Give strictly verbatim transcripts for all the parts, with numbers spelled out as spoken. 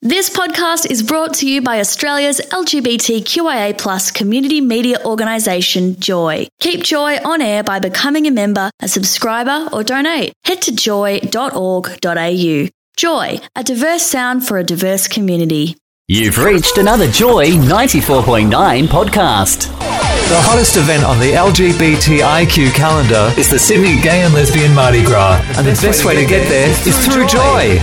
This podcast is brought to you by Australia's L G B T Q I A plus community media organisation, Joy. Keep Joy on air by becoming a member, a subscriber or donate. Head to joy dot org dot a u. Joy, a diverse sound for a diverse community. You've reached another Joy ninety-four point nine podcast. The hottest event on the L G B T I Q calendar is the Sydney Gay and Lesbian Mardi Gras, and the best way to get there is through Joy.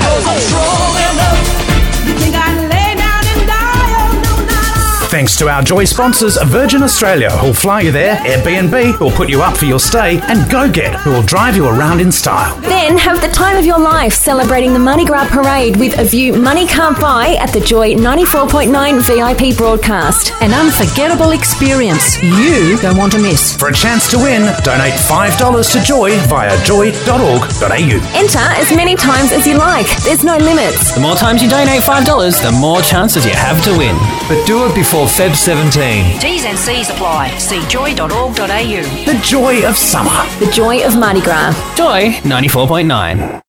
Thanks to our Joy sponsors, Virgin Australia, who'll fly you there, Airbnb, who'll put you up for your stay, and GoGet, who will drive you around in style. Then have the time of your life celebrating the Mardi Gras Parade with a view money can't buy at the Joy ninety-four point nine V I P broadcast. An unforgettable experience you don't want to miss. For a chance to win, donate five dollars to Joy via joy dot org dot a u. Enter as many times as you like. There's no limits. The more times you donate five dollars, the more chances you have to win. But do it before February seventeenth. T's and C's apply. See joy dot org dot a u. The joy of summer. The joy of Mardi Gras. Joy ninety-four point nine.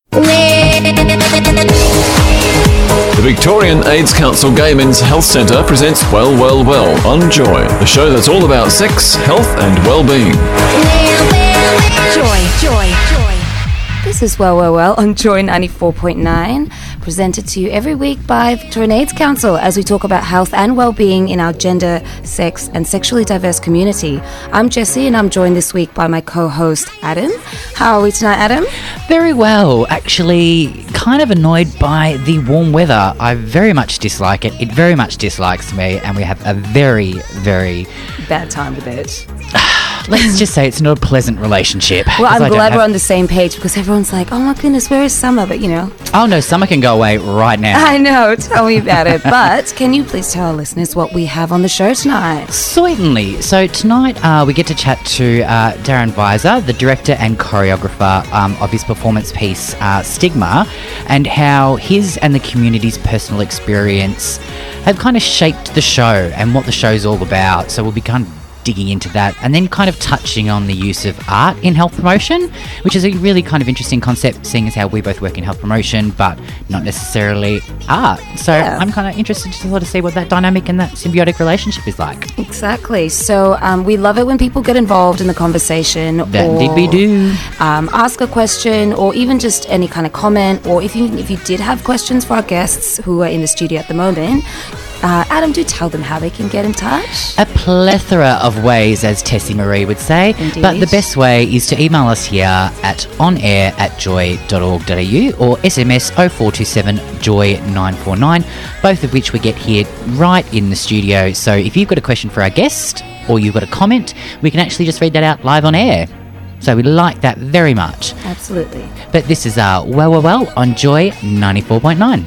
The Victorian AIDS Council Gay Men's Health Centre presents Well, Well, Well on Joy, the show that's all about sex, health and well-being. Joy, joy, joy. This is Well, Well, Well on Joy ninety-four point nine, presented to you every week by Victorian AIDS Council as we talk about health and well-being in our gender, sex and sexually diverse community. I'm Jessie and I'm joined this week by my co-host Adam. How are we tonight, Adam? Very well. Actually, kind of annoyed by the warm weather. I very much dislike it. It very much dislikes me, and we have a very, very... bad time with it. Let's just say it's not a pleasant relationship. Well, I'm I glad have... we're on the same page because everyone's like, oh my goodness, where is summer? But you know. Oh no, summer can go away right now. I know, tell me about it. But can you please tell our listeners what we have on the show tonight? Certainly. So tonight uh, we get to chat to uh, Darren Weiser, the director and choreographer um, of his performance piece uh, Stigma, and how his and the community's personal experience have kind of shaped the show and what the show's all about. So we'll be kind of digging into that, and then kind of touching on the use of art in health promotion, which is a really kind of interesting concept, seeing as how we both work in health promotion, but not necessarily art. So yeah. I'm kind of interested to sort of see what that dynamic and that symbiotic relationship is like. Exactly. So um, we love it when people get involved in the conversation. That or, did we do. Um, ask a question, or even just any kind of comment, or if you if you did have questions for our guests who are in the studio at the moment, Uh, Adam, do tell them how they can get in touch. A plethora of ways, as Tessie Marie would say. Indeed. But the best way is to email us here at onair at joy dot org dot a u or S M S oh four two seven joy nine four nine, both of which we get here right in the studio. So if you've got a question for our guest or you've got a comment, we can actually just read that out live on air. So we like that very much. Absolutely. But this is uh, Well, Well, Well on Joy ninety-four point nine.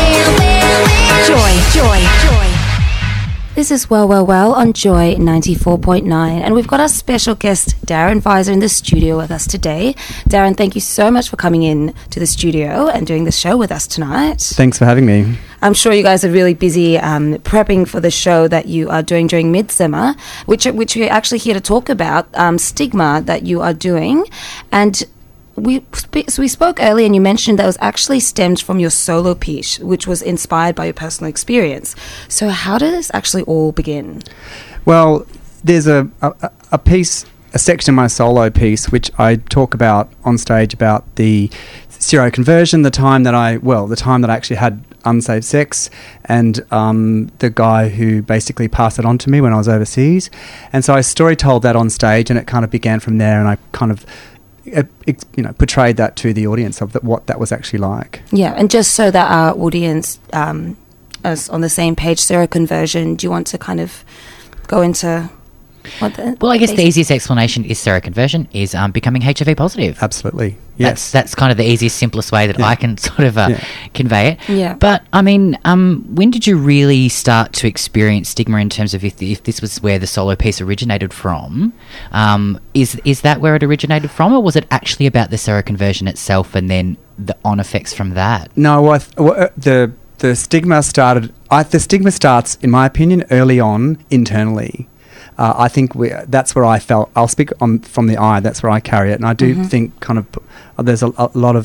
Joy, joy, joy. This is Well, Well, Well on Joy ninety-four point nine, and we've got our special guest Darren Weiser in the studio with us today. Darren, thank you so much for coming in to the studio and doing the show with us tonight. Thanks for having me. I'm sure you guys are really busy um, prepping for the show that you are doing during Midsummer, which which we're actually here to talk about, um, Stigma, that you are doing. And We sp- so we spoke earlier and you mentioned that it was actually stemmed from your solo piece, which was inspired by your personal experience. So how did this actually all begin? Well, there's a, a, a piece, a section of my solo piece, which I talk about on stage about the seroconversion, the time that I, well, the time that I actually had unsafe sex, and um, the guy who basically passed it on to me when I was overseas. And so I story told that on stage, and it kind of began from there, and I kind of It, it, you know, portrayed that to the audience of the, what that was actually like. Yeah, and just so that our audience um, is on the same page, seroconversion, do you want to kind of go into what the... Well, I guess the easiest explanation is seroconversion is um, becoming H I V positive. Absolutely, yes. That's, that's kind of the easiest, simplest way that yeah. I can sort of uh, yeah. convey it. Yeah. But, I mean, um, when did you really start to experience stigma in terms of if, if this was where the solo piece originated from? Um, is is that where it originated from, or was it actually about the seroconversion itself and then the on effects from that? No, well, I th- well, uh, the the stigma started... I, the stigma starts, in my opinion, early on internally. Uh, I think we, that's where I felt, I'll speak on from the I, that's where I carry it. And I do mm-hmm. think kind of uh, there's a, a lot of the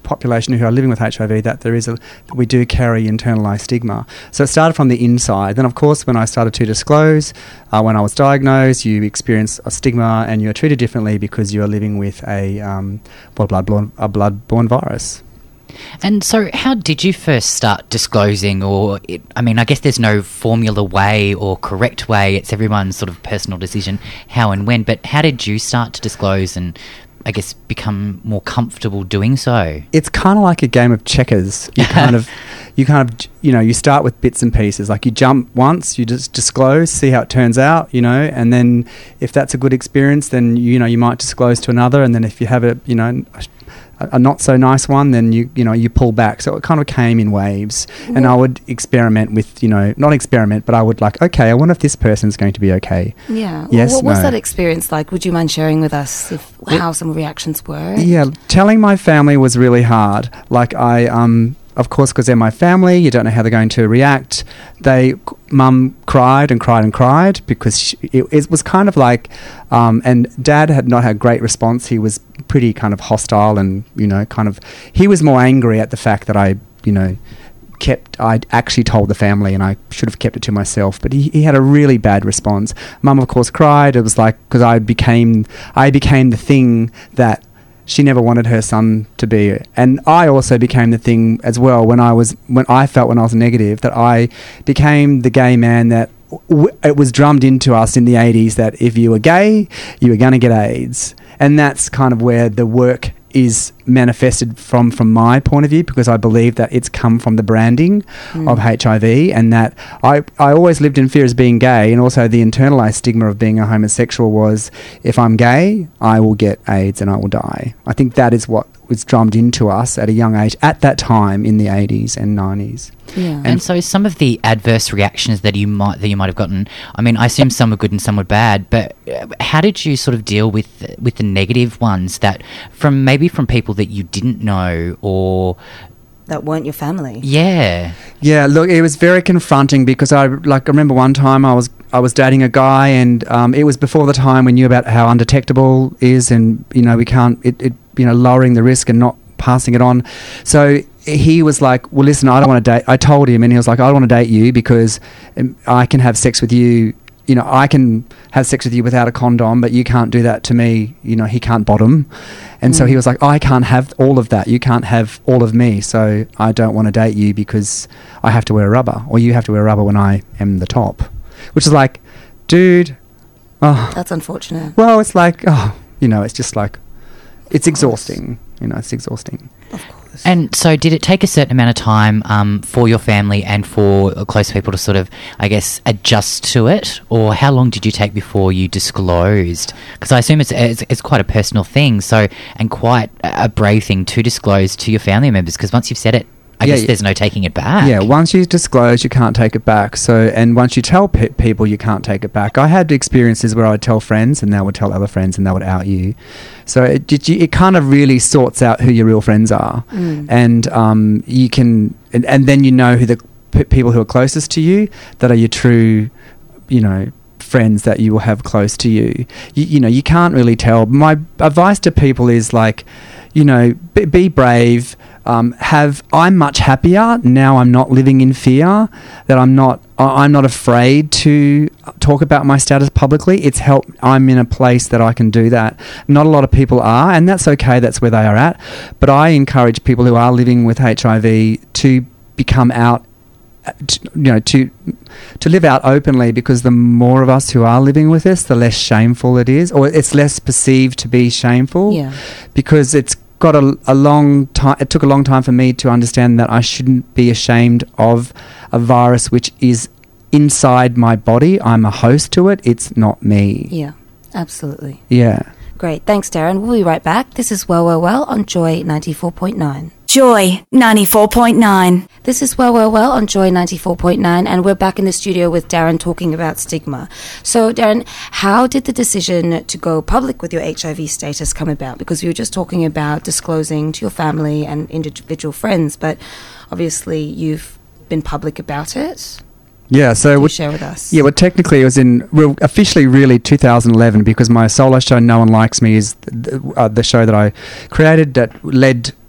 population who are living with H I V that there is a that we do carry internalized stigma. So it started from the inside. Then, of course, when I started to disclose, uh, when I was diagnosed, you experience a stigma and you're treated differently because you are living with a um, well, blood-borne, a blood-borne virus. And so how did you first start disclosing, or, it, I mean, I guess there's no formula way or correct way, it's everyone's sort of personal decision how and when, but how did you start to disclose and, I guess, become more comfortable doing so? It's kind of like a game of checkers. You kind of, you kind of, you know, you start with bits and pieces. Like you jump once, you just disclose, see how it turns out, you know, and then if that's a good experience, then, you know, you might disclose to another, and then if you have a, you know, a, a not so nice one, then you you know you pull back. So it kind of came in waves, mm-hmm. and I would experiment with, you know, not experiment, but I would like, okay, I wonder if this person's going to be okay. Yeah. Yes. What was no. that experience like? Would you mind sharing with us if, how some reactions were? Yeah, telling my family was really hard. Like I um. Of course, because they're my family, you don't know how they're going to react. They, mum cried and cried and cried because she, it, it was kind of like, um, and dad had not had a great response. He was pretty kind of hostile and, you know, kind of, he was more angry at the fact that I, you know, kept, I'd actually told the family and I should have kept it to myself, but he, he had a really bad response. Mum, of course, cried. It was like, because I became, I became the thing that she never wanted her son to be, and I also became the thing as well when I was when I felt when I was negative, that I became the gay man that w- it was drummed into us in the eighties that if you were gay, you were going to get AIDS, and that's kind of where the work is manifested from from my point of view, because I believe that it's come from the branding mm. of H I V, and that I, I always lived in fear as being gay, and also the internalized stigma of being a homosexual was, if I'm gay, I will get AIDS and I will die. I think that is what was drummed into us at a young age at that time in the eighties and nineties. Yeah. And, and so some of the adverse reactions that you might that you might have gotten, I mean, I assume some were good and some were bad, but how did you sort of deal with with the negative ones that from maybe from people that you didn't know or that weren't your family? Yeah. Yeah, look, it was very confronting because I like I remember one time I was I was dating a guy, and um, it was before the time we knew about how undetectable is, and you know we can't it, it you know lowering the risk and not passing it on. So he was like, well, listen, I don't want to date. I told him, and he was like, I don't want to date you because um, I can have sex with you. You know, I can have sex with you without a condom, but you can't do that to me. You know, he can't bottom. And mm. so he was like, I can't have all of that. You can't have all of me. So I don't want to date you because I have to wear a rubber, or you have to wear a rubber when I am the top. Which is like, dude. Oh. That's unfortunate. Well, it's like, oh, you know, it's just like, it's exhausting. You know, it's exhausting. Of course. And so did it take a certain amount of time um, for your family and for close people to sort of, I guess, adjust to it? Or how long did you take before you disclosed? Because I assume it's, it's it's quite a personal thing, so and quite a brave thing to disclose to your family members, because once you've said it, I yeah, guess there's no taking it back. Yeah, once you disclose, you can't take it back. So, and once you tell pe- people, you can't take it back. I had experiences where I'd tell friends, and they would tell other friends, and they would out you. So it it, it kind of really sorts out who your real friends are, mm. and um, you can, and, and then you know who the p- people who are closest to you that are your true, you know, friends that you will have close to you. You, you know, you can't really tell. My advice to people is like, you know, be, be brave. Um, have I'm much happier now. I'm not living in fear. That I'm not. I'm not afraid to talk about my status publicly. It's helped. I'm in a place that I can do that. Not a lot of people are, and that's okay. That's where they are at. But I encourage people who are living with H I V to become out. To, you know, to to live out openly, because the more of us who are living with this, the less shameful it is, or it's less perceived to be shameful. Yeah. Because it's got a, a long time. It took a long time for me to understand that I shouldn't be ashamed of a virus which is inside my body. I'm a host to it. It's not me. Yeah, absolutely. Yeah. Great. Thanks, Darren. We'll be right back. This is Well, Well, Well on Joy ninety-four point nine. Joy ninety-four point nine. This is Well, Well, Well on Joy ninety-four point nine, and we're back in the studio with Darren talking about stigma. So, Darren, how did the decision to go public with your H I V status come about? Because we were just talking about disclosing to your family and individual friends, but obviously you've been public about it. Yeah, so Can you what, share with us? Yeah, well, technically it was in well, officially really two thousand eleven, because my solo show No One Likes Me is the, uh, the show that I created that led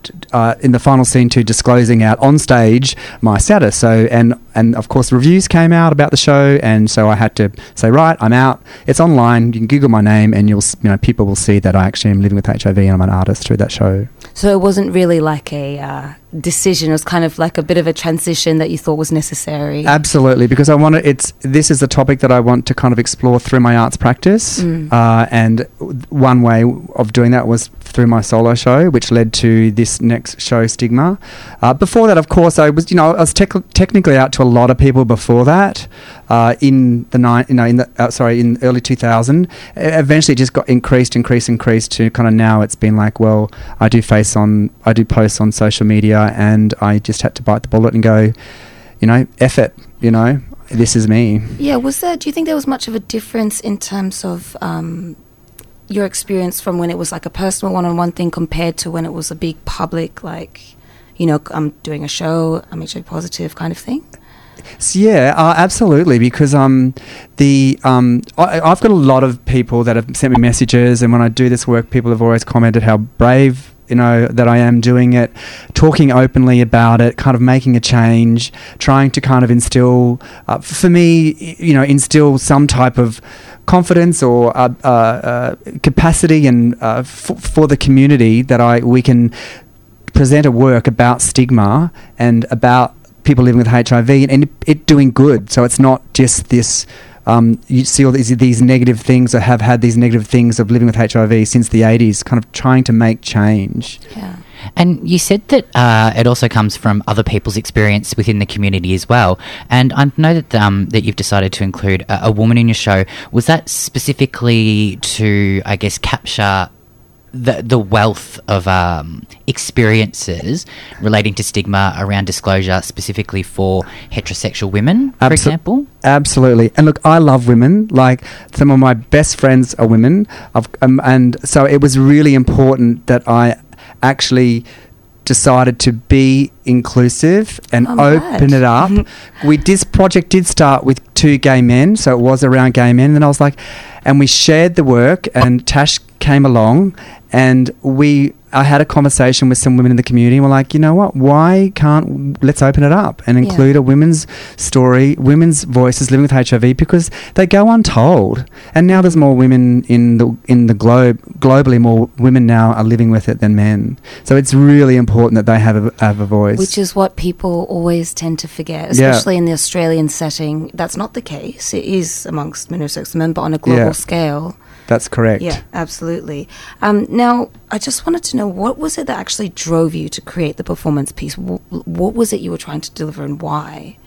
uh, in the final scene to disclosing out on stage my status. So and and of course reviews came out about the show, and so I had to say, right, I'm out. It's online. You can Google my name, and you'll s- you know people will see that I actually am living with H I V and I'm an artist through that show. So it wasn't really like a uh, decision. It was kind of like a bit of a transition that you thought was necessary. Absolutely, because I want to. It's this is a topic that I want to kind of explore through my arts practice, Mm. uh, and w- one way of doing that was through my solo show, which led to this next show, Stigma. Uh, before that, of course, I was you know I was tec- technically out to a lot of people before that. Uh, in the nine, you know, in the uh, sorry, in early two thousand, eventually it just got increased, increased, increased to kind of now it's been like, well, I do face on, I do posts on social media, and I just had to bite the bullet and go, you know, F it, you know, this is me. Yeah, was there, do you think there was much of a difference in terms of um, your experience from when it was like a personal one-on-one thing compared to when it was a big public, like, you know, I'm doing a show, I'm H I V positive kind of thing? So yeah, uh, absolutely. Because um, the um, I, I've got a lot of people that have sent me messages, and when I do this work, people have always commented how brave, you know, that I am doing it, talking openly about it, kind of making a change, trying to kind of instill, uh, for me, you know, instill some type of confidence or uh, uh, uh, capacity and uh, f- for the community that I we can present a work about stigma and about people living with H I V and it, it doing good. So it's not just this, um, you see all these, these negative things or have had these negative things of living with H I V since the eighties, kind of trying to make change. Yeah. And you said that uh, it also comes from other people's experience within the community as well. And I know that um, that you've decided to include a, a woman in your show. Was that specifically to, I guess, capture the the wealth of um, experiences relating to stigma around disclosure, specifically for heterosexual women, for Abso- example? Absolutely. And look, I love women. Like, some of my best friends are women. I've, um, and so it was really important that I actually decided to be inclusive and I'm open glad. it up. we This project did start with two gay men, so it was around gay men. And then I was like, and we shared the work, and Tash came along, and we I had a conversation with some women in the community, and we're like, you know what, why can't, let's open it up and include Yeah. a women's story, women's voices living with H I V, because they go untold. And now there's more women in the in the globe, globally more women now are living with it than men. So it's really important that they have a, have a voice. Which is what people always tend to forget, Yeah. especially in the Australian setting. That's not the case. It is amongst monosex men, but on a global Yeah. scale. That's correct. Yeah, absolutely. Um, now, I just wanted to know, what was it that actually drove you to create the performance piece? Wh- what was it you were trying to deliver, and why?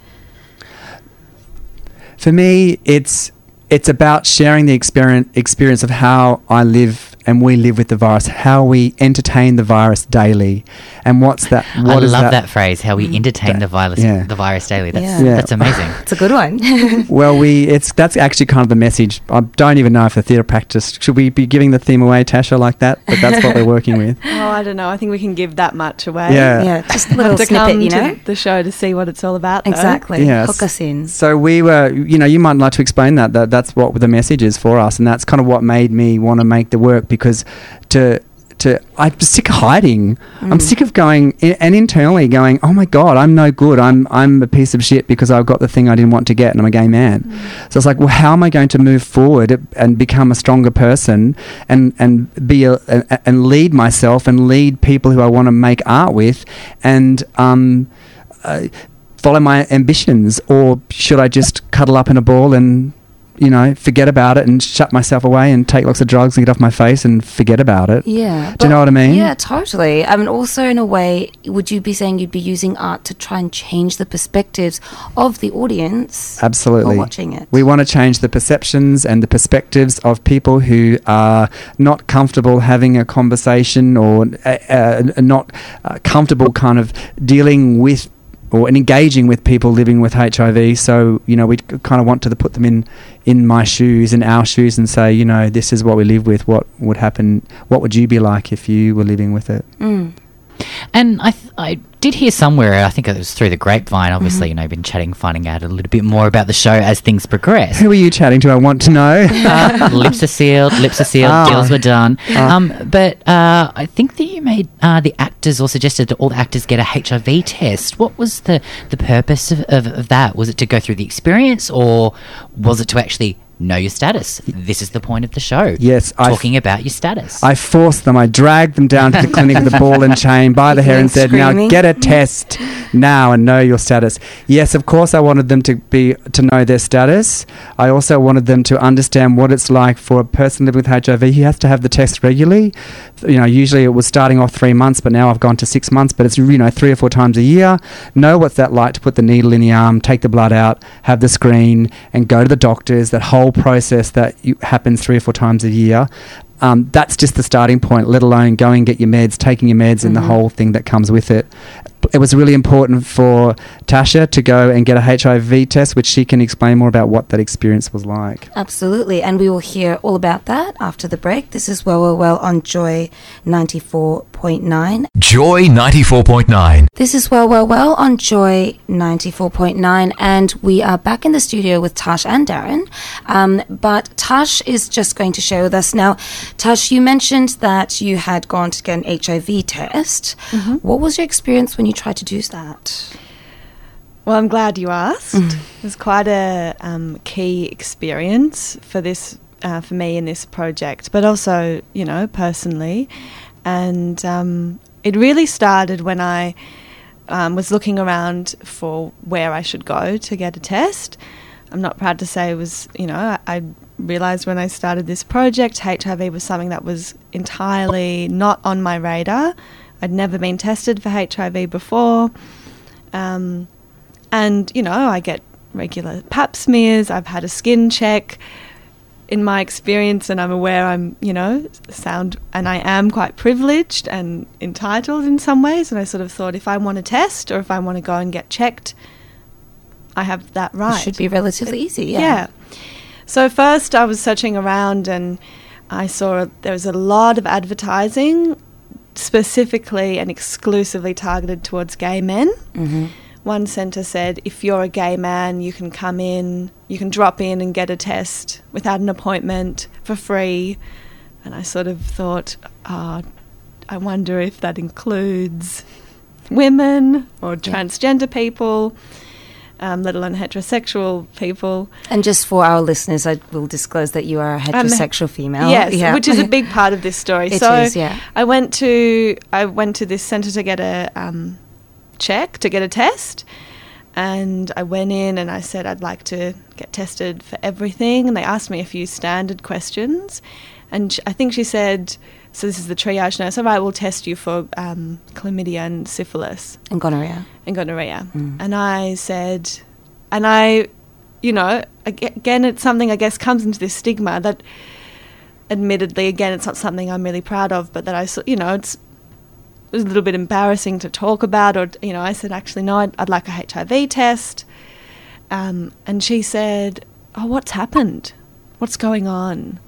For me, it's it's about sharing the experience experience of how I live and we live with the virus, how we entertain the virus daily, and what's that? What I is love that? phrase, how we entertain That- the virus, yeah. the virus daily. That's, Yeah. Yeah. that's amazing. It's a good one. Well, we it's that's actually kind of the message. I don't even know if the theatre practice should we be giving the theme away, Tasha, like that, but that's what we're working with. Oh, I don't know. I think we can give that much away. Yeah. Yeah, just a little to snippet, come you know? to the show to see what it's all about. though. Exactly. Yes. Hook us in. So we were, you know, you might like to explain that, that that's what the message is for us, and that's kind of what made me want to make the work, because to to I'm sick of hiding. I'm sick of going I- and internally going, oh my god, I'm no good. I'm I'm a piece of shit because I've got the thing I didn't want to get, and I'm a gay man. So it's like, well, how am I going to move forward and become a stronger person and and be a, a and lead myself and lead people who I want to make art with, and um. Uh, follow my ambitions, or should I just cuddle up in a ball and, you know, forget about it and shut myself away and take lots of drugs and get off my face and forget about it? Yeah. Do you know what I mean? Yeah, totally. I mean, also in a way, would you be saying you'd be using art to try and change the perspectives of the audience? Absolutely. While watching it. We want to change the perceptions and the perspectives of people who are not comfortable having a conversation, or uh, uh, not uh, comfortable kind of dealing with or engaging with people living with H I V. So, you know, we kind of want to put them in, in my shoes, in our shoes, and say, you know, this is what we live with. What would happen? What would you be like if you were living with it? Mm. And I, th- I, did hear somewhere, I think it was through the grapevine, obviously, Mm-hmm. you know, you've been chatting, finding out a little bit more about the show as things progress. Who are you chatting to? I want to know. uh, lips are sealed, lips are sealed, Oh. deals were done. Oh. Um, but uh, I think that you made uh, the actors or suggested that all the actors get a H I V test. What was the, the purpose of, of, of that? Was it to go through the experience, or was it to actually know your status? This is the point of the show. Yes, I talking about your status. I forced them. I dragged them down to the clinic with a ball and chain by the hair and said, now Screaming. get a test now and know your status. Yes, of course I wanted them to be to know their status. I also wanted them to understand what it's like for a person living with H I V. He has to have the test regularly. You know, usually it was starting off three months, but now I've gone to six months, but it's, you know, three or four times a year. Know what's that like to put the needle in the arm, take the blood out, have the screen, and go to the doctors. That whole process that you, happens three or four times a year. Um, that's just the starting point, let alone going and get your meds, taking your meds, and the whole thing that comes with it. It was really important for Tasha to go and get a H I V test, which she can explain more about what that experience was like. Absolutely, and we will hear all about that after the break. This is Well, Well, Well on Joy ninety-four point nine. Joy ninety-four point nine. This is Well, Well, Well on Joy ninety-four point nine, and we are back in the studio with Tash and Darren. Um, but Tash is just going to share with us now. Tash, you mentioned that you had gone to get an H I V test. Mm-hmm. What was your experience when you tried to do that? Well, I'm glad you asked. It was quite a um, key experience for this, uh, for me in this project, but also, you know, personally. And um, it really started when I um, was looking around for where I should go to get a test. I'm not proud to say it was, you know, I, I realised when I started this project, H I V was something that was entirely not on my radar. I'd never been tested for H I V before. Um, and, you know, I get regular pap smears. I've had a skin check in my experience, and I'm aware I'm, you know, sound, and I am quite privileged and entitled in some ways. And I sort of thought, if I want a test or if I want to go and get checked, I have that right. It should be relatively easy, yeah. Yeah. So first I was searching around and I saw there was a lot of advertising specifically and exclusively targeted towards gay men. Mm-hmm. One centre said, if you're a gay man, you can come in, you can drop in and get a test without an appointment for free. And I sort of thought, oh, I wonder if that includes women or transgender people. Um, let alone heterosexual people. And just for our listeners, I will disclose that you are a heterosexual Um, female. Yes, Yeah. which is a big part of this story. It so is, yeah. I went to I went to this centre to get a um, check, to get a test, and I went in and I said I'd like to get tested for everything, and they asked me a few standard questions, and sh- I think she said, so this is the triage nurse, all right, we'll test you for um, chlamydia and syphilis. And gonorrhea. And gonorrhea. Mm. And I said, and I, you know, ag- again, it's something I guess comes into this stigma that admittedly, again, it's not something I'm really proud of, but that I, saw, you know, it's, it was a little bit embarrassing to talk about, or, you know, I said, actually, no, I'd, I'd like a H I V test. Um, and she said, oh, what's happened? What's going on?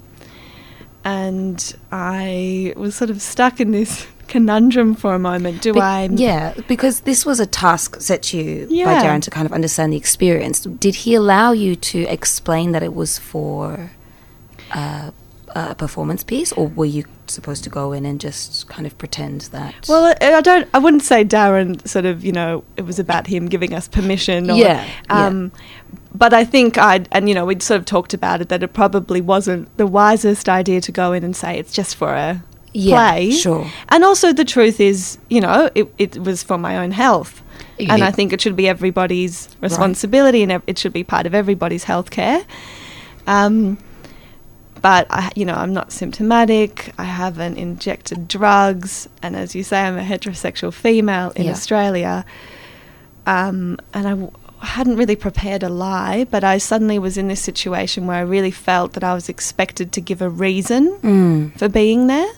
And I was sort of stuck in this conundrum for a moment. Do Be- I... Yeah, because this was a task set to you by Yeah. Darren to kind of understand the experience. Did he allow you to explain that it was for uh, a performance piece, or were you supposed to go in and just kind of pretend that... Well, I I don't. I wouldn't say Darren sort of. You know, it was about him giving us permission. Or, Yeah, Um, But I think I'd, and you know, we'd sort of talked about it that it probably wasn't the wisest idea to go in and say it's just for a Yeah, play. sure. And also, the truth is, you know, it, it was for my own health, and Yeah. I think it should be everybody's responsibility, and ev- it should be part of everybody's healthcare. Um, But, I, you know, I'm not symptomatic. I haven't injected drugs. And as you say, I'm a heterosexual female in Yeah. Australia. Um, and I w- hadn't really prepared a lie, but I suddenly was in this situation where I really felt that I was expected to give a reason Mm. for being there.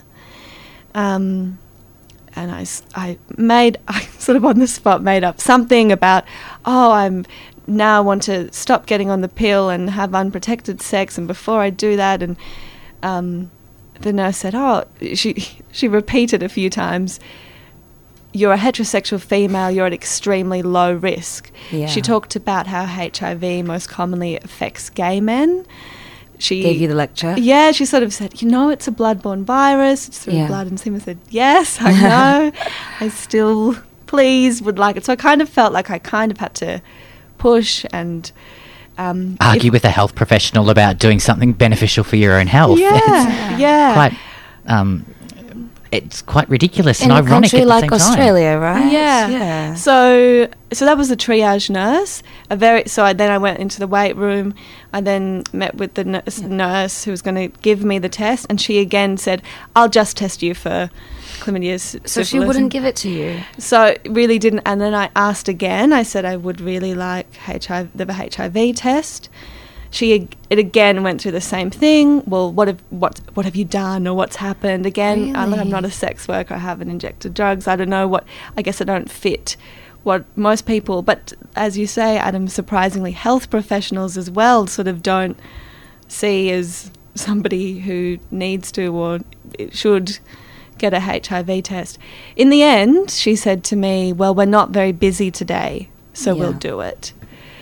Um, and I, s- I made, I sort of on the spot made up something about, oh, I'm... now I want to stop getting on the pill and have unprotected sex, and before I do that, and um, the nurse said, oh, she she repeated a few times, you're a heterosexual female, you're at extremely low risk. Yeah. She talked about how H I V most commonly affects gay men. She Gave you the lecture? Yeah, she sort of said, you know, it's a bloodborne virus. It's through Yeah. blood. And Sima said, yes, I know. I still, please, would like it. So I kind of felt like I kind of had to push and... Um, Argue if- with a health professional about doing something beneficial for your own health. Yeah, It's yeah. quite, um, it's quite ridiculous In and a ironic country at the like same time. Australia, right? Yeah. Yeah. So, so that was the triage nurse. A very. So I, then I went into the weight room. I then met with the nurse, nurse who was going to give me the test, and she again said, "I'll just test you for chlamydia." So syphilis." she wouldn't give it to you? So it really didn't. And then I asked again. I said I would really like H I V, the H I V test. She it again went through the same thing. Well, what have what what have you done or what's happened? Again, I'm, Really? I'm not a sex worker. I haven't injected drugs. I don't know what. I guess I don't fit what most people. But as you say, Adam, surprisingly, health professionals as well sort of don't see as somebody who needs to or should get a H I V test. In the end, she said to me, "Well, we're not very busy today, so we'll Yeah. do it."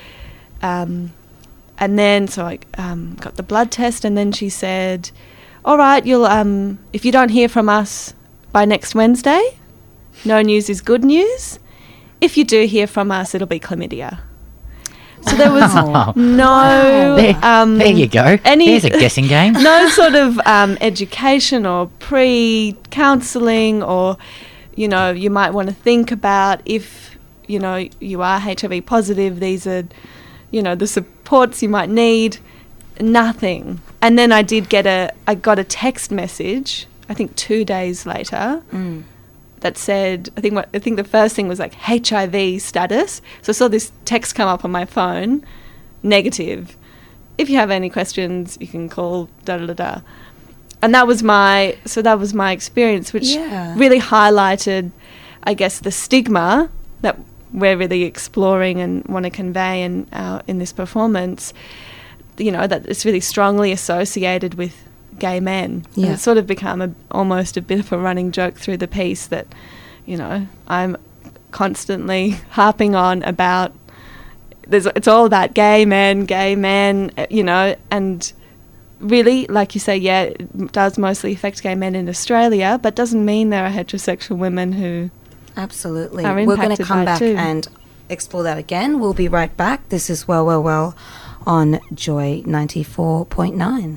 Um. And then, so I um, got the blood test, and then she said, "All right, you'll um, if you don't hear from us by next Wednesday, no news is good news. If you do hear from us, it'll be chlamydia." So there was Oh. no, There, um, there you go. any There's a guessing game. no sort of um, education or pre-counselling, or you know, you might want to think about if you know you are H I V positive. These are, you know, the supports you might need. Nothing. And then I did get a, I got a text message, I think two days later, Mm. that said, I think what, I think the first thing was like H I V status. So I saw this text come up on my phone, negative. If you have any questions, you can call da da da da. And that was my, so that was my experience, which Yeah. really highlighted, I guess, the stigma that we're really exploring and want to convey in our, in this performance, you know, that it's really strongly associated with gay men. And Yeah. it's sort of become a, almost a bit of a running joke through the piece that, you know, I'm constantly harping on about, there's, it's all about gay men, gay men, uh, you know, and really, like you say, yeah, it does mostly affect gay men in Australia, but doesn't mean there are heterosexual women who... Absolutely. are We're going to impacted come by it back too. and explore that again. We'll be right back. This is Well, Well, Well on Joy ninety-four point nine.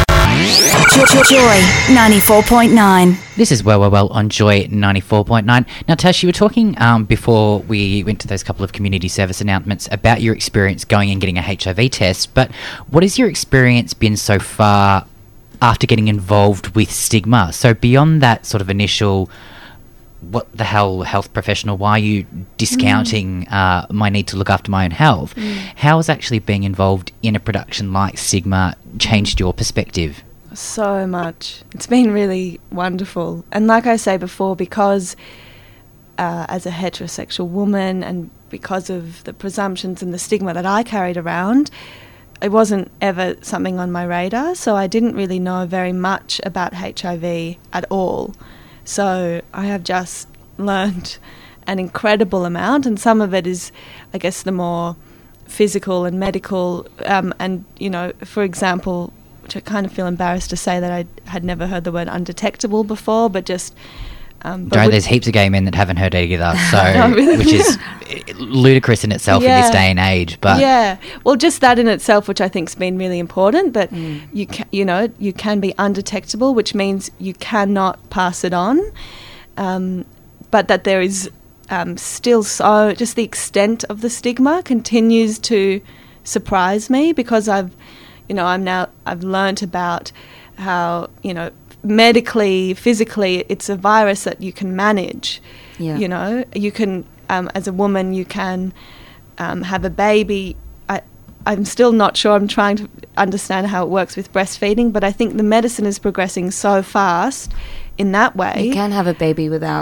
Joy ninety-four point nine. This is Well, Well, Well on Joy ninety-four point nine. Now, Tash, you were talking um, before we went to those couple of community service announcements about your experience going and getting a H I V test, but what has your experience been so far after getting involved with stigma? So beyond that sort of initial, what the hell, health professional, why are you discounting Mm. uh, my need to look after my own health? Mm. How has actually being involved in a production like Stigma changed your perspective? So much. It's been really wonderful. And like I say before, because uh, as a heterosexual woman and because of the presumptions and the stigma that I carried around, it wasn't ever something on my radar. So I didn't really know very much about H I V at all. So I have just learned an incredible amount, and some of it is, I guess, the more physical and medical. Um, and, you know, for example, which I kind of feel embarrassed to say that I had never heard the word undetectable before, but just... Um, but Joe, would- there's heaps of gay men that haven't heard it either, so Oh, really? which is ludicrous in itself in Yeah. this day and age. But yeah, well, just that in itself, which I think's been really important. That Mm. you can, you know, you can be undetectable, which means you cannot pass it on. Um, but that there is um, still so just the extent of the stigma continues to surprise me, because I've, you know, I'm now I've learnt about how, you know, medically, physically, it's a virus that you can manage. Yeah. You know, you can, um, as a woman, you can um, have a baby. I, I'm still not sure. I'm trying to understand how it works with breastfeeding, but I think the medicine is progressing so fast in that way. You can have a baby without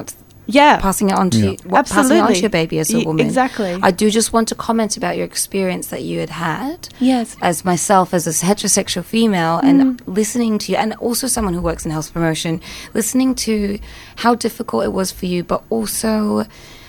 Yeah. passing it on to Yeah. you, what, passing it on to Absolutely. your baby as a Y- woman. exactly. I do just want to comment about your experience that you had had. Yes. As myself, as a heterosexual female, and listening to you, and also someone who works in health promotion, listening to how difficult it was for you, but also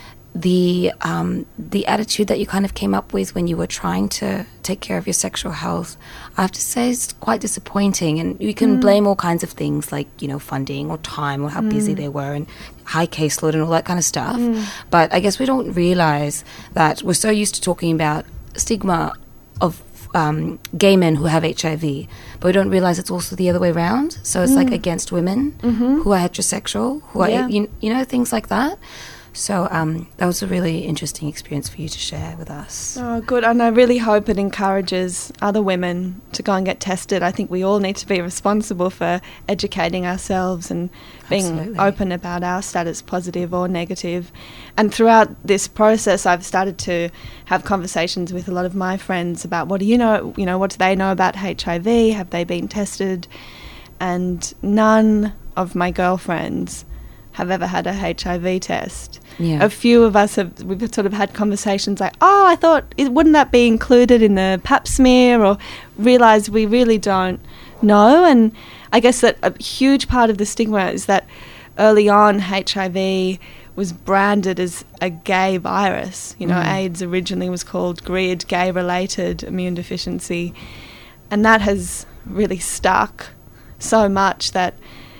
the um, the attitude that you kind of came up with when you were trying to take care of your sexual health. I have to say it's quite disappointing, and you can blame all kinds of things like, you know, funding or time or how busy they were and high caseload and all that kind of stuff. But I guess we don't realize that we're so used to talking about stigma of um, gay men who have H I V, but we don't realize it's also the other way around. So it's like against women who are heterosexual, who are, Yeah. you, you know, things like that. So um, that was a really interesting experience for you to share with us. Oh, good. And I really hope it encourages other women to go and get tested. I think we all need to be responsible for educating ourselves and being Absolutely. open about our status, positive or negative. And throughout this process, I've started to have conversations with a lot of my friends about what do you know, you know, what do they know about H I V? Have they been tested? And none of my girlfriends have ever had a H I V test. Yeah. A few of us have, we've sort of had conversations like, oh, I thought, it, wouldn't that be included in the pap smear? Or realise we really don't know. And I guess that a huge part of the stigma is that early on H I V was branded as a gay virus. You know, Mm. AIDS originally was called G R I D, gay-related immune deficiency. And that has really stuck so much that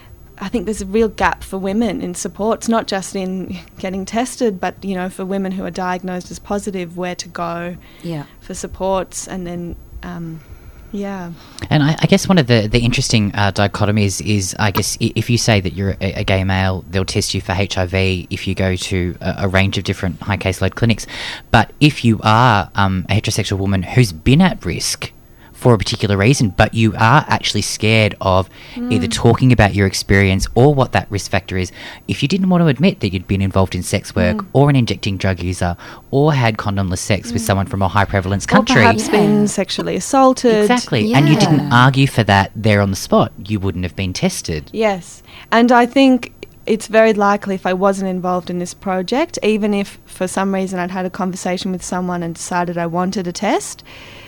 I think there's a real gap for women in supports, not just in getting tested, but, you know, for women who are diagnosed as positive, where to go Yeah. for supports. And then, um, yeah. And I, I guess one of the, the interesting uh, dichotomies is, I guess, i- if you say that you're a, a gay male, they'll test you for H I V if you go to a, a range of different high caseload clinics. But if you are um, a heterosexual woman who's been at risk for a particular reason, but you are actually scared of either talking about your experience or what that risk factor is, if you didn't want to admit that you'd been involved in sex work or an injecting drug user or had condomless sex with someone from a high prevalence country, Or perhaps been sexually assaulted. exactly, and you didn't Yeah. argue for that there on the spot, you wouldn't have been tested. Yes. And I think it's very likely if I wasn't involved in this project, even if for some reason I'd had a conversation with someone and decided I wanted a test,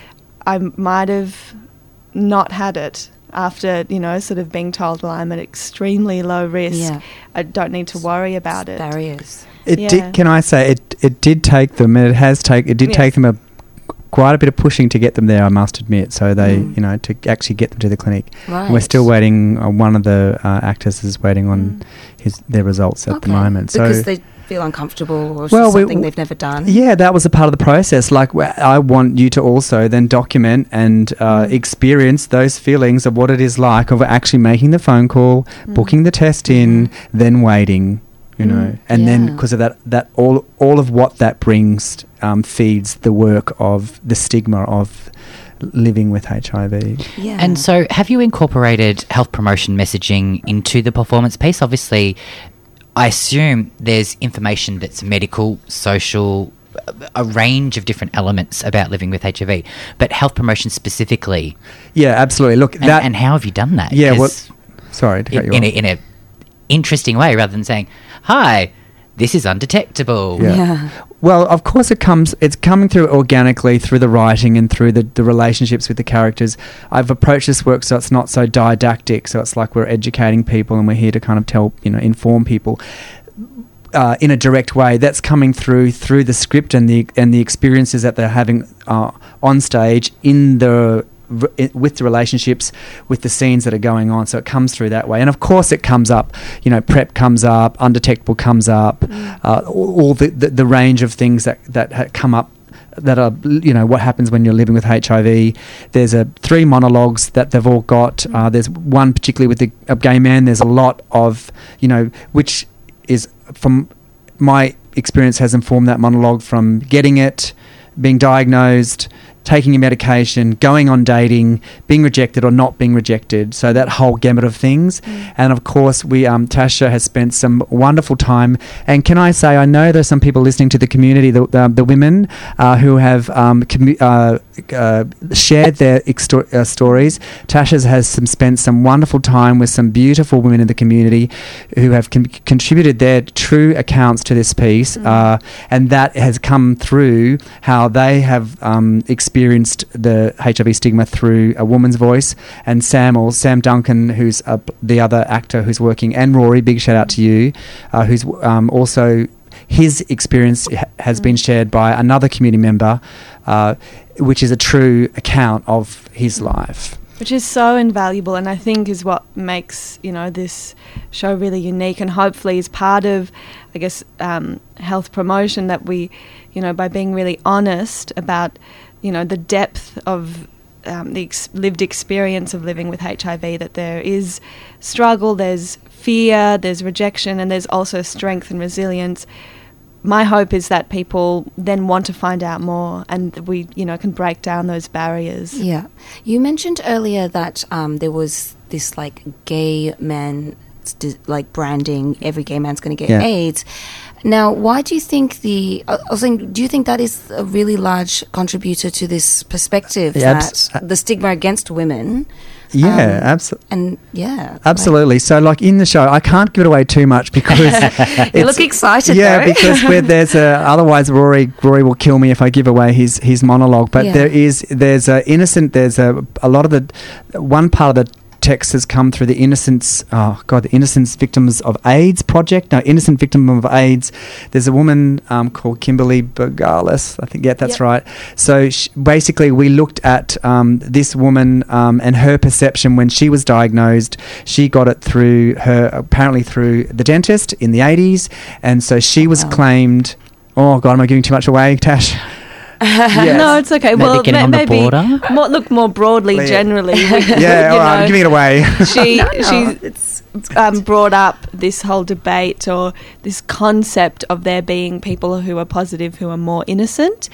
I might have not had it after, you know, sort of being told, well, I'm at extremely low risk. Yeah. I don't need to worry about it. Barriers. It Yeah. did. Can I say it? It did take them, and it has take. It did Yes. take them a quite a bit of pushing to get them there. I must admit. So they, Mm. you know, to actually get them to the clinic. Right. We're still waiting. Uh, one of the uh, actors is waiting on his their results at the Okay. moment. So Because they feel uncomfortable or Well, we- something they've never done. yeah, that was a part of the process. Like, wh- I want you to also then document and uh, experience those feelings of what it is like of actually making the phone call, booking the test in, then waiting. You know, and then Yeah. because of that, that all all of what that brings um, feeds the work of the stigma of living with H I V. Yeah. And so, have you incorporated health promotion messaging into the performance piece? Obviously, I assume there's information that's medical, social, a- a range of different elements about living with H I V, but health promotion specifically. Yeah, absolutely. Look, And, that and how have you done that? yeah. Well, 'Cause sorry to cut in, you in, a, off. in a interesting way, rather than saying, "Hi, this is undetectable." Yeah. Yeah. Well, of course, it comes. It's coming through organically through the writing and through the, the relationships with the characters. I've approached this work so it's not so didactic. So it's like we're educating people and we're here to kind of tell, you know, inform people uh, in a direct way. That's coming through through the script and the and the experiences that they're having uh, on stage in the. With the relationships, with the scenes that are going on, so it comes through that way. And of course, it comes up. You know, PrEP comes up, undetectable comes up, uh, all, all the, the the range of things that that ha- come up that are, you know, what happens when you're living with H I V. There's a three monologues that they've all got. Uh, there's one particularly with the, a gay man. There's a lot of, you know, which is from my experience has informed that monologue from getting it, being diagnosed, taking your medication, going on dating, being rejected or not being rejected. So that whole gamut of things. Mm. And of course, we um, Tasha has spent some wonderful time. And can I say, I know there's some people listening to the community, the, the, the women uh, who have um, commu- uh, uh, shared their extor- uh, stories. Tasha has some, spent some wonderful time with some beautiful women in the community who have con- contributed their true accounts to this piece, mm. uh, and that has come through how they have um, experienced the H I V stigma through a woman's voice. And Sam, or Sam Duncan, who's uh, the other actor who's working, and Rory, big shout out to you, uh, who's um, also, his experience ha- has mm. been shared by another community member, uh, which is a true account of his life. Which is so invaluable, and I think is what makes, you know, this show really unique, and hopefully is part of, I guess, um, health promotion, that we, you know, by being really honest about, you know, the depth of um, the ex- lived experience of living with H I V, that there is struggle, there's fear, there's rejection, and there's also strength and resilience. My hope is that people then want to find out more, and we, you know, can break down those barriers. Yeah. You mentioned earlier that um, there was this, like, gay man, st- like, branding, every gay man's going to get yeah. AIDS. Now, why do you think the... I was saying, do you think that is a really large contributor to this perspective, yeah, that abs- the stigma against women... Yeah, um, absolutely. And yeah, absolutely. Like, so, like in the show, I can't give it away too much because you look excited. Yeah, though. because where there's a otherwise Rory Rory will kill me if I give away his his monologue. But yeah. there is there's a innocent. There's a a lot of the one part of the text has come through the Innocence, oh God, the Innocence Victims of AIDS project. No, Innocent Victim of AIDS. There's a woman um, called Kimberly Bergalis. I think, yeah, that's yep. right. So sh- basically we looked at um, this woman um, and her perception when she was diagnosed. She got it through her, apparently through the dentist in the eighties. And so she was wow. claimed, oh God, am I giving too much away, Tash? Yes. No, it's okay. Maybe well, ma- maybe more, look more broadly, yeah. generally. We, yeah, all right, I'm giving it away. She she it's, it's um, brought up this whole debate or this concept of there being people who are positive who are more innocent.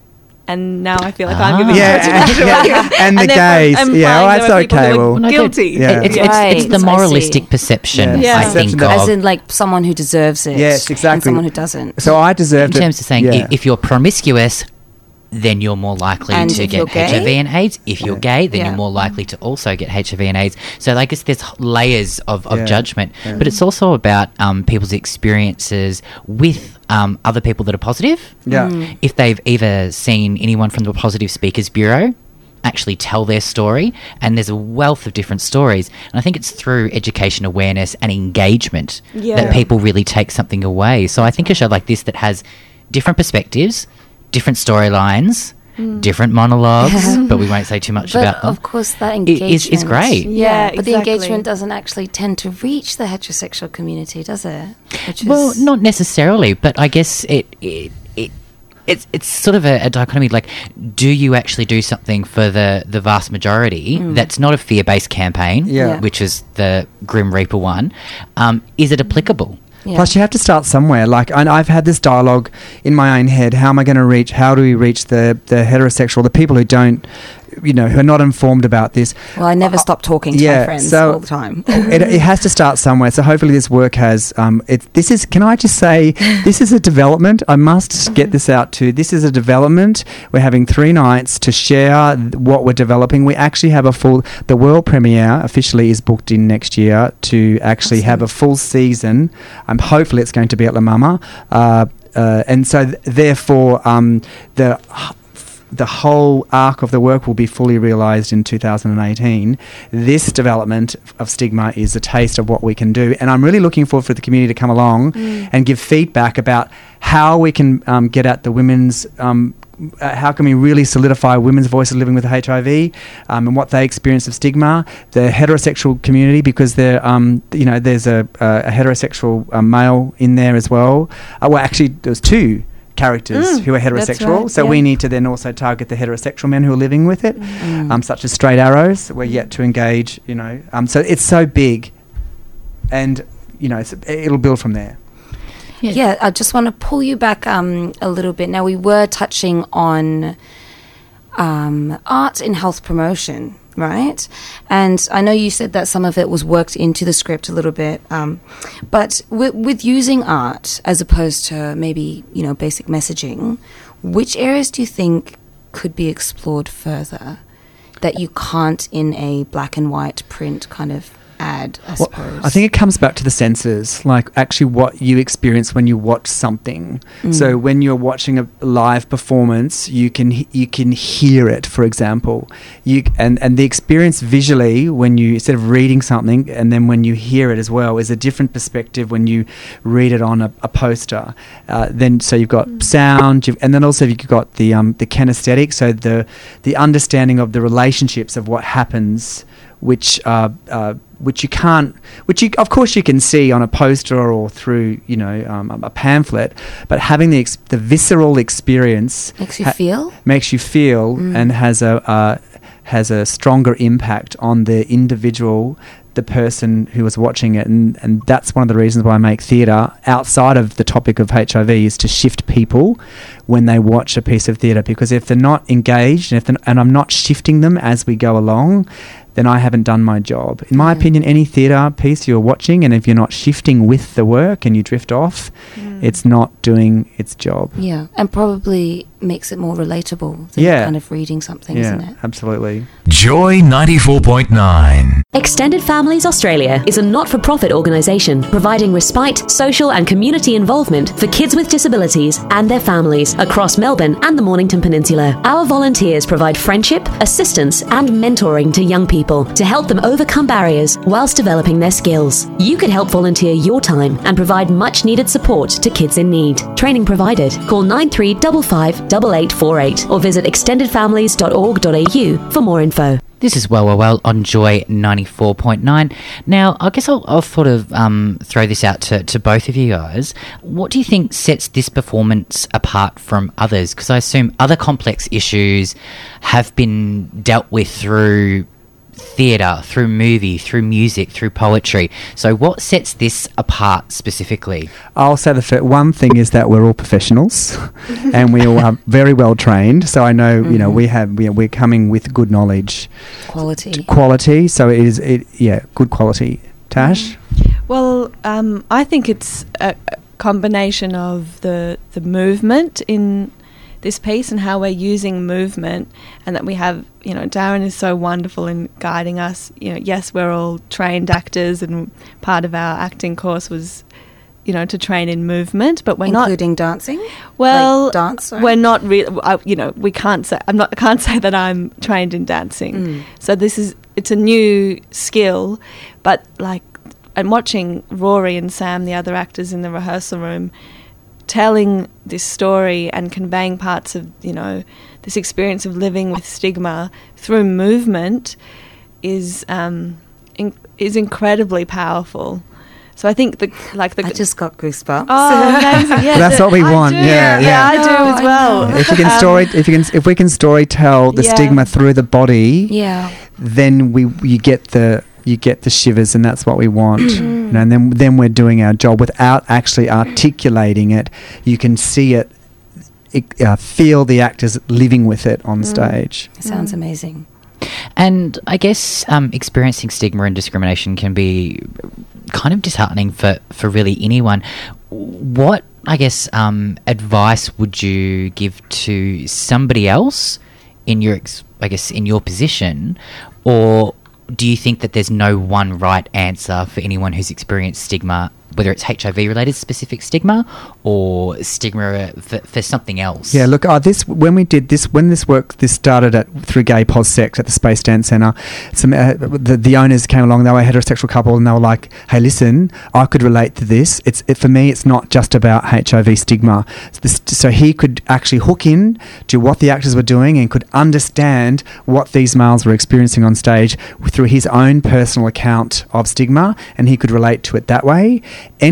And now I feel like ah. I'm giving yeah, too much yeah. away. And the gays. Yeah, well, that's okay. Well, guilty. Yeah. It's, it's, right. it's the moralistic perception, yeah. I Yeah. think, as of. in like someone who deserves it. Yes, exactly. And someone who doesn't. So I deserved it. In terms of saying, yeah. if you're promiscuous, then you're more likely and to get gay? H I V and AIDS. If you're yeah. gay, then yeah. you're more likely to also get H I V and AIDS. So I guess there's layers of, of yeah. judgment. Yeah. But it's also about um, people's experiences with um, other people that are positive. Yeah. Mm. If they've either seen anyone from the Positive Speakers Bureau actually tell their story, and there's a wealth of different stories. And I think it's through education, awareness and engagement yeah. that people really take something away. So I think a show like this that has different perspectives, different storylines, mm. different monologues, but we won't say too much but about them. Of course, that engagement is, is great. Yeah, yeah but exactly. the engagement doesn't actually tend to reach the heterosexual community, does it? Which Well, is not necessarily, but I guess it it, it it's it's sort of a, a dichotomy. Like, do you actually do something for the, the vast majority Mm. that's not a fear-based campaign, Yeah. Yeah. which is the Grim Reaper one? Um, is it applicable? Yeah. Plus, you have to start somewhere. Like, and I've had this dialogue in my own head. How am I going to reach? How do we reach the the heterosexual, the people who don't, you know, who are not informed about this? Well, I never uh, stop talking to yeah, my friends so all the time. it, it has to start somewhere. So hopefully, this work has. Um, it, this is. Can I just say, this is a development. I must get this out too. This is a development. We're having three nights to share th- what we're developing. We actually have a full. The world premiere officially is booked in next year to actually awesome. have a full season. Um, hopefully, it's going to be at La Mama, uh, uh, and so th- therefore um, the. the whole arc of the work will be fully realised in two thousand eighteen. This development of Stigma is a taste of what we can do, and I'm really looking forward for the community to come along mm. and give feedback about how we can um, get at the women's um, uh, how can we really solidify women's voices living with H I V um, and what they experience of stigma, the heterosexual community, because there, um, you know, there's a, a, a heterosexual uh, male in there as well. Uh, well, actually, there's two characters mm, who are heterosexual, right, so yeah. we need to then also target the heterosexual men who are living with it, mm. um, such as straight arrows. We're yet to engage, you know. Um, so it's so big, and you know, it's, it'll build from there. Yeah. yeah, I just want to pull you back um, a little bit. Now, we were touching on um, art in health promotion, right? And I know you said that some of it was worked into the script a little bit, um, but with, with using art as opposed to maybe, you know, basic messaging, which areas do you think could be explored further that you can't in a black and white print kind of ad, I Well, suppose? I think it comes back to the senses, like actually what you experience when you watch something. Mm. So when you're watching a live performance, you can he- you can hear it, for example. You and and the experience visually when you, instead of reading something and then when you hear it as well, is a different perspective when you read it on a, a poster. Uh, then so you've got mm. sound, you've, and then also you've got the um the kinesthetic, so the the understanding of the relationships of what happens, which uh, uh, which you can't, which you of course you can see on a poster or through, you know, um, a pamphlet, but having the ex- the visceral experience Makes you feel? makes you feel Mm. and has a uh, has a stronger impact on the individual, the person who was watching it, and, and that's one of the reasons why I make theatre outside of the topic of H I V, is to shift people when they watch a piece of theatre, because if they're not engaged and if they're, and I'm not shifting them as we go along, then I haven't done my job. In my Yeah. opinion, any theatre piece you're watching, and if you're not shifting with the work and you drift off, Mm. it's not doing its job. Yeah, and probably makes it more relatable than Yeah. kind of reading something, Yeah, isn't it? absolutely. Joy ninety-four point nine. Extended Families Australia is a not-for-profit organisation providing respite, social and community involvement for kids with disabilities and their families across Melbourne and the Mornington Peninsula. Our volunteers provide friendship, assistance and mentoring to young people to help them overcome barriers whilst developing their skills. You could help volunteer your time and provide much-needed support to kids in need. Training provided. Call nine three five five eight eight four eight or visit extended families dot org dot a u for more info. This is Well Well Well on Joy ninety-four point nine. Now, I guess I'll, I'll sort of um, throw this out to, to both of you guys. What do you think sets this performance apart from others? Because I assume other complex issues have been dealt with through theatre, through movie, through music, through poetry. So what sets this apart specifically? I'll say the fir- one thing is that we're all professionals and we all are very well trained. So I know, mm-hmm. you know, we have, we, we're coming with good knowledge. Quality. Quality. So it is, it, yeah, good quality. Tash? Well, um, I think it's a, a combination of the the movement in this piece and how we're using movement, and that we have, you know, Darren is so wonderful in guiding us. You know, yes, we're all trained actors, and part of our acting course was, you know, to train in movement, but we're Including not including dancing. Well, like dance. Sorry. We're not really. You know, we can't say. I'm not. I can't say that I'm trained in dancing. Mm. So this is. It's a new skill, but like, and watching Rory and Sam, the other actors in the rehearsal room, telling this story and conveying parts of, you know, this experience of living with stigma through movement is um, in- is incredibly powerful. So I think the like the I just got goosebumps. Oh, amazing! Yeah, that's the, what we I want. do. Yeah, yeah, yeah, I do No, as I well. know. If you can story, if you can, if we can story tell the Yeah. stigma through the body, Yeah. then we you get the you get the shivers, and that's what we want. You know, and then then we're doing our job without actually articulating it. You can see it, it uh, feel the actors living with it on stage. It sounds amazing. And I guess um, experiencing stigma and discrimination can be kind of disheartening for, for really anyone. What, I guess, um, advice would you give to somebody else in your, ex- I guess, in your position, or do you think that there's no one right answer for anyone who's experienced stigma, whether it's H I V related specific stigma or stigma for, for something else? Yeah, look, uh, this when we did this, when this work, this started at through Gay Pos Sex at the Space Dance Centre. Some uh, the the owners came along. They were a heterosexual couple, and they were like, "Hey, listen, I could relate to this. It's it, for me. It's not just about H I V stigma." So, this, so he could actually hook in to what the actors were doing and could understand what these males were experiencing on stage through his own personal account of stigma, and he could relate to it that way.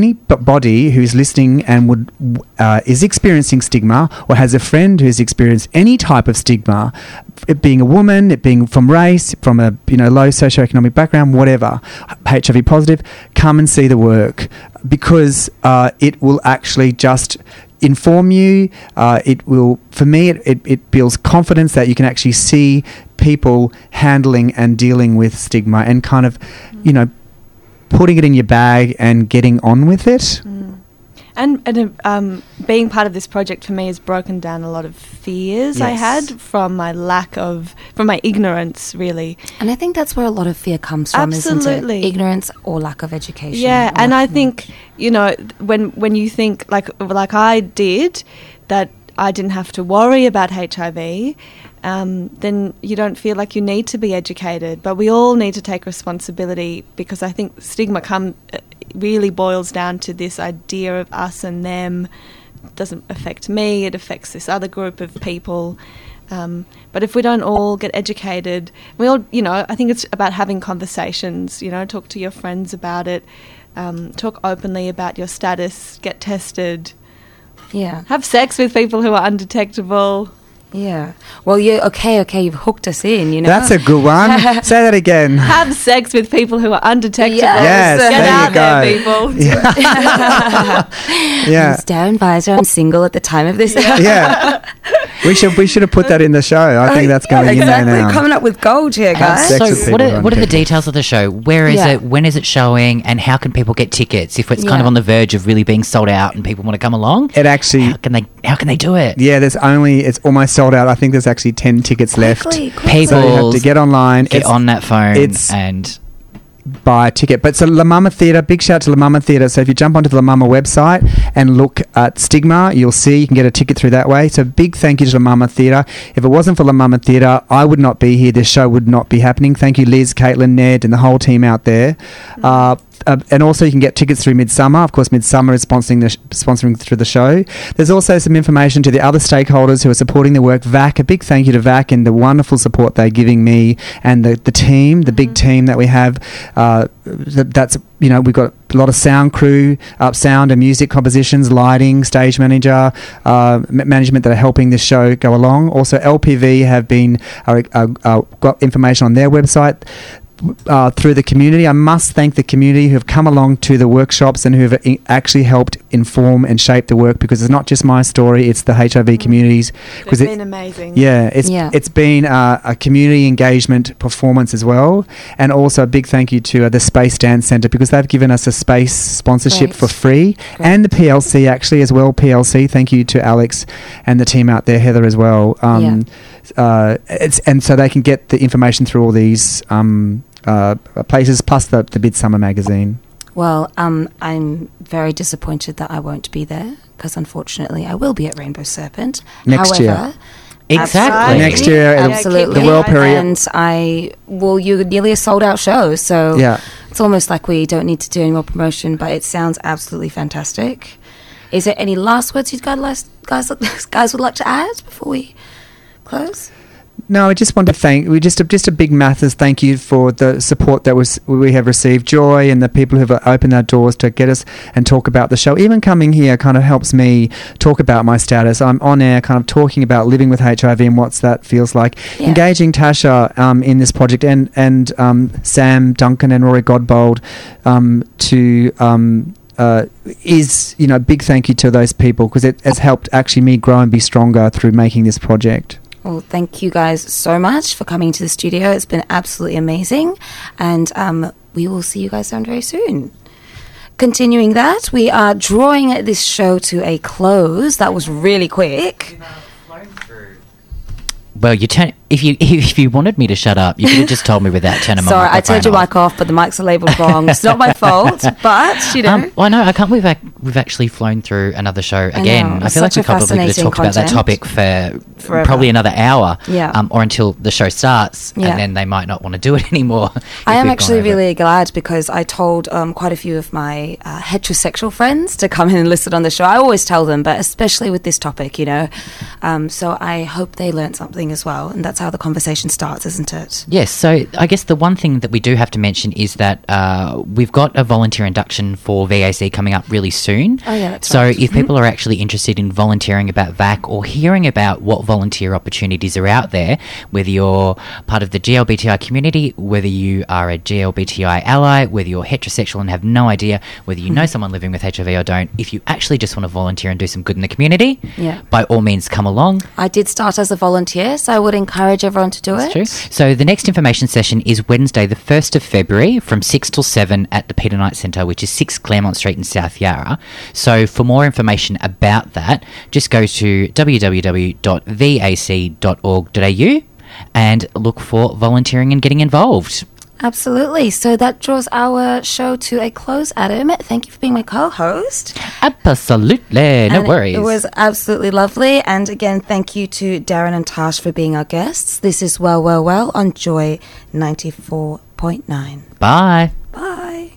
Anybody who's listening and would uh, is experiencing stigma, or has a friend who's experienced any type of stigma, it being a woman, it being from race, from a you know low socioeconomic background, whatever, H I V positive, come and see the work, because uh, it will actually just inform you. Uh, it will, for me, it, it, it builds confidence that you can actually see people handling and dealing with stigma and kind of, you know, putting it in your bag and getting on with it. Mm. And, and um, being part of this project for me has broken down a lot of fears I Yes. had from my lack of, from my ignorance, really. And I think that's where a lot of fear comes from, Absolutely. isn't it? Ignorance or lack of education. Yeah, Or and I lack- think, you know, when when you think, like like I did, that I didn't have to worry about H I V, um, then you don't feel like you need to be educated. But we all need to take responsibility, because I think stigma come really boils down to this idea of us and them. It doesn't affect me, it affects this other group of people. Um, but if we don't all get educated, we all, you know, I think it's about having conversations, you know, talk to your friends about it, um, talk openly about your status, get tested. Yeah. Have sex with people who are undetectable. Yeah. Well, you okay, okay, you've hooked us in, you know. That's a good one. Say that again. Have sex with people who are undetectable. Yes, Get there out you there, go. people. Yeah. Who's Darren Visor? I'm single at the time of this. Yeah. We should we should have put that in the show. I think that's going exactly. in there now. Coming up with gold here, guys. sex So, with what people are, who what are the aren't details of the show? Where is Yeah. it? When is it showing? And how can people get tickets if it's kind Yeah. of on the verge of really being sold out and people want to come along? It actually, How can they? How can they do it? yeah, there's only, it's almost sold out. I think there's actually ten tickets left. Quickly, quickly. So you have People to get online. get It's- on that phone it's- and buy a ticket. But so La Mama Theatre, big shout out to La Mama Theatre. So if you jump onto the La Mama website and look at Stigma, you'll see you can get a ticket through that way. So big thank you to La Mama Theatre. If it wasn't for La Mama Theatre, I would not be here. This show would not be happening. Thank you, Liz, Caitlin, Ned, and the whole team out there. Uh, uh, and also you can get tickets through Midsummer. Of course, Midsummer is sponsoring the sh- sponsoring through the show. There's also some information to the other stakeholders who are supporting the work. V A C, a big thank you to V A C and the wonderful support they're giving me and the, the team, the big team that we have. Uh, th- that's, you know, we've got a lot of sound crew, uh, sound and music compositions, lighting, stage manager, uh, m- management that are helping this show go along. Also, L P V have been uh, uh, uh, got information on their website. Uh, through the community. I must thank the community who have come along to the workshops and who have I- actually helped inform and shape the work, because it's not just my story, it's the H I V communities. They've it- been amazing. Yeah, it's Yeah. it's been uh, a community engagement performance as well, and also a big thank you to uh, the Space Dance Centre, because they've given us a space sponsorship Great. for free, and the P L C actually as well. P L C, thank you to Alex and the team out there, Heather as well. Um, uh, it's and so they can get the information through all these um, uh, places, plus the the Midsummer magazine. Well, um, I'm very disappointed that I won't be there, because unfortunately I will be at Rainbow Serpent. Next year. However, exactly absolutely, Next year, it'll- absolutely, the World Period. And I, well, you're nearly a sold out show, so Yeah. it's almost like we don't need to do any more promotion. But it sounds absolutely fantastic. Is there any last words you guys guys guys would like to add before we close? No, I just want to thank we just a, just a big massive thank you for the support that was we have received. Joy and the people who have opened their doors to get us and talk about the show. Even coming here kind of helps me talk about my status. I'm on air, kind of talking about living with H I V and what's that feels like. Yeah. Engaging Tasha um, in this project and and um, Sam Duncan and Rory Godbold um, to. Um, Uh, is, you know, big thank you to those people, because it has helped actually me grow and be stronger through making this project. Well, thank you guys so much for coming to the studio. It's been absolutely amazing. And um, we will see you guys down very soon. Continuing that, we are drawing this show to a close. That was really quick. well, you turn if you if you wanted me to shut up, you could have just told me without turning my Sorry, I microphone turned your off. mic off, but the mics are labelled wrong. It's not my fault, but, you know. Um, well, no, I can't believe I, we've actually flown through another show I again. know, I, it's feel like such we a probably could have fascinating talked about that content. topic for Forever. probably another hour, Yeah. um, or until the show starts, Yeah. and then they might not want to do it anymore. if I am we've actually gone over it. really glad, because I told um, quite a few of my uh, heterosexual friends to come in and listen on the show. I always tell them, but especially with this topic, you know. Um, so I hope they learned something as well, and that's how the conversation starts, isn't it? Yes, so I guess the one thing that we do have to mention is that uh, we've got a volunteer induction for V A C coming up really soon. Oh, yeah, that's so right. if Mhm. people are actually interested in volunteering about V A C or hearing about what volunteer opportunities are out there, whether you're part of the G L B T I community, whether you are a G L B T I ally, whether you're heterosexual and have no idea, whether you know Mhm. someone living with H I V or don't, if you actually just want to volunteer and do some good in the community, Yeah. by all means come along. I did start as a volunteer, so I would encourage encourage everyone to do That's it. true. So the next information session is Wednesday, the first of February from six till seven at the Peter Knight Centre, which is six Claremont Street in South Yarra. So for more information about that, just go to w w w dot v a c dot org dot a u and look for volunteering and getting involved. Absolutely. So that draws our show to a close, Adam. Thank you for being my co-host. Absolutely. No And worries. It was absolutely lovely. And again, thank you to Darren and Tash for being our guests. This is Well, Well, Well on Joy ninety-four point nine. Bye. Bye.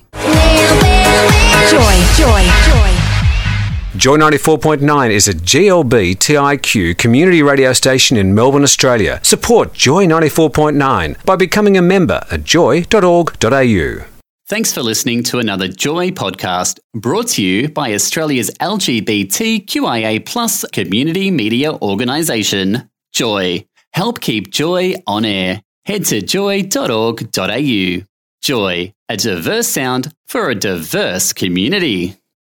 Joy, joy, joy. Joy ninety-four point nine is a G L B T I Q community radio station in Melbourne, Australia. Support Joy ninety-four point nine by becoming a member at joy dot org dot a u. Thanks for listening to another Joy podcast brought to you by Australia's L G B T Q I A plus community media organisation, Joy. Help keep Joy on air. Head to joy dot org dot a u. Joy, a diverse sound for a diverse community.